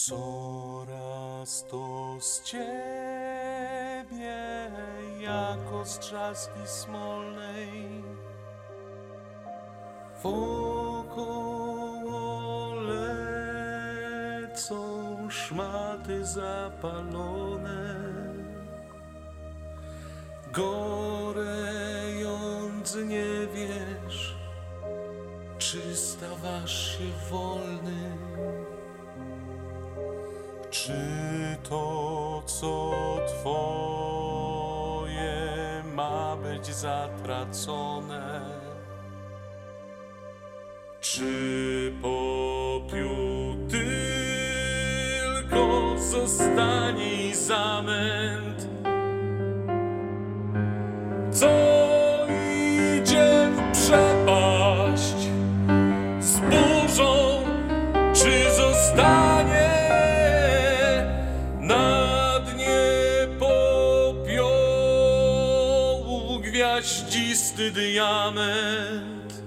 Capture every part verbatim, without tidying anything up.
Coraz to z ciebie jako z trzaski smolnej wokoło lecą szmaty zapalone, gorejąc nie wiesz, czy stawasz się wolny. Czy to, co twoje, ma być zatracone? Czy popiół tylko zostanie i zamęt, co idzie w przepaść z burzą, czy zostanie na dnie popiołu gwiaździsty diament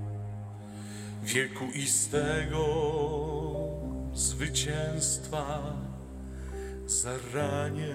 wiekuistego zwycięstwa zaranie?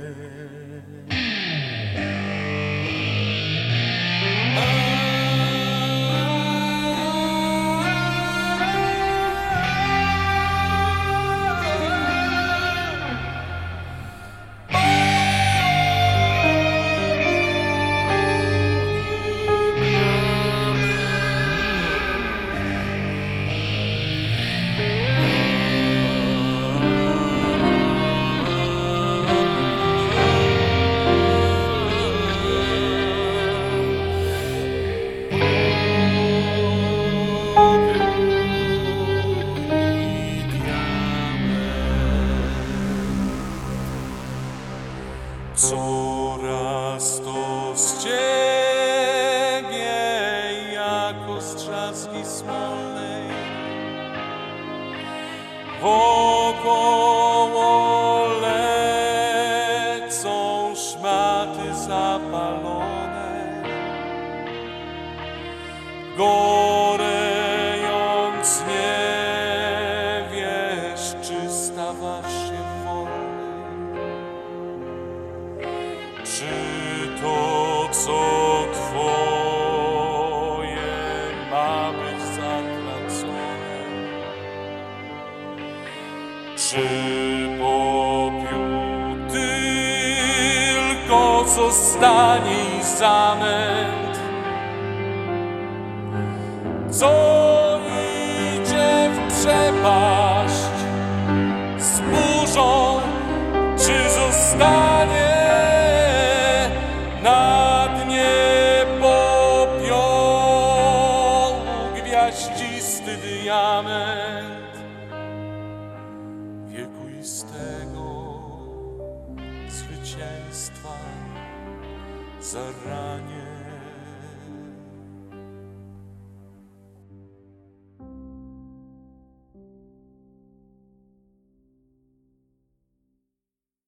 Coraz to z ciebie jako z trzaski smolnej wokoło lecą szmaty zapalone, gorejąc nie wiesz, czy stawasz się wolny. Czy to, co twoje, ma być zatracone? Czy popiół tylko zostanie i zamęt, co idzie w przepaść z burzą, czy zostanie na dnie popiołu gwiaździsty diament wiekuistego zwycięstwa zaranie?